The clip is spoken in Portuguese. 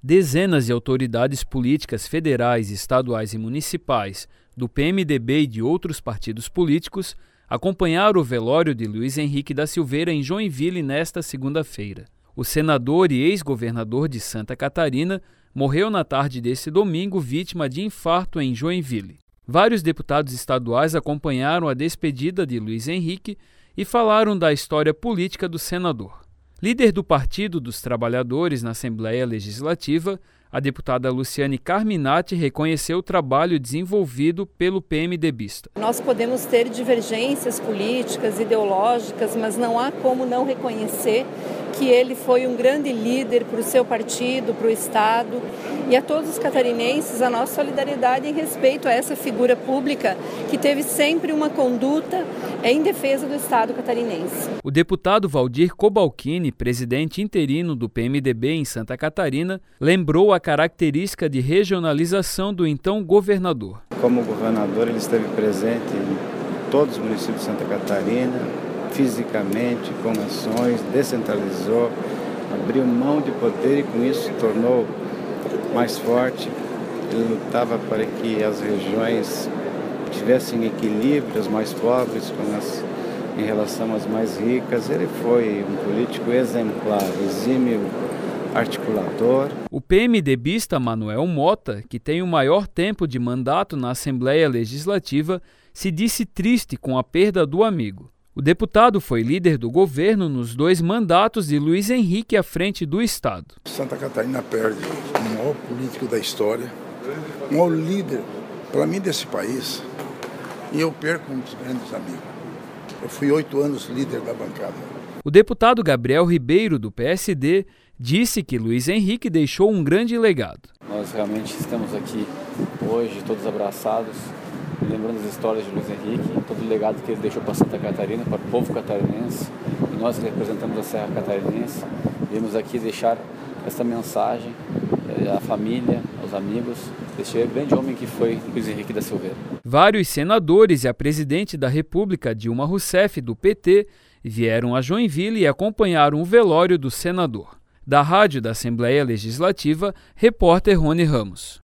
Dezenas de autoridades políticas federais, estaduais e municipais, do PMDB e de outros partidos políticos, acompanharam o velório de Luiz Henrique da Silveira em Joinville nesta segunda-feira. O senador e ex-governador de Santa Catarina morreu na tarde deste domingo vítima de infarto em Joinville. Vários deputados estaduais acompanharam a despedida de Luiz Henrique e falaram da história política do senador. Líder do Partido dos Trabalhadores na Assembleia Legislativa, a deputada Luciane Carminati reconheceu o trabalho desenvolvido pelo PMDBista. Nós podemos ter divergências políticas, ideológicas, mas não há como não reconhecer que ele foi um grande líder para o seu partido, para o Estado. E a todos os catarinenses, a nossa solidariedade em respeito a essa figura pública que teve sempre uma conduta em defesa do Estado catarinense. O deputado Valdir Cobalcini, presidente interino do PMDB em Santa Catarina, lembrou a característica de regionalização do então governador. Como governador, ele esteve presente em todos os municípios de Santa Catarina, fisicamente, com ações, descentralizou, abriu mão de poder e com isso se tornou mais forte. Ele lutava para que as regiões tivessem equilíbrio, as mais pobres em relação às mais ricas. Ele foi um político exemplar, exímio articulador. O PMDBista Manuel Mota, que tem o maior tempo de mandato na Assembleia Legislativa, se disse triste com a perda do amigo. O deputado foi líder do governo nos 2 mandatos de Luiz Henrique à frente do Estado. Santa Catarina perde o maior político da história, o maior líder, para mim, desse país, e eu perco um dos grandes amigos. Eu fui 8 anos líder da bancada. O deputado Gabriel Ribeiro, do PSD, disse que Luiz Henrique deixou um grande legado. Nós realmente estamos aqui hoje, todos abraçados, lembrando as histórias de Luiz Henrique, todo o legado que ele deixou para Santa Catarina, para o povo catarinense. E nós que representamos a Serra Catarinense, viemos aqui deixar essa mensagem à família, aos amigos, deste grande homem que foi Luiz Henrique da Silveira. Vários senadores e a presidente da República, Dilma Rousseff, do PT, vieram a Joinville e acompanharam o velório do senador. Da Rádio da Assembleia Legislativa, repórter Rony Ramos.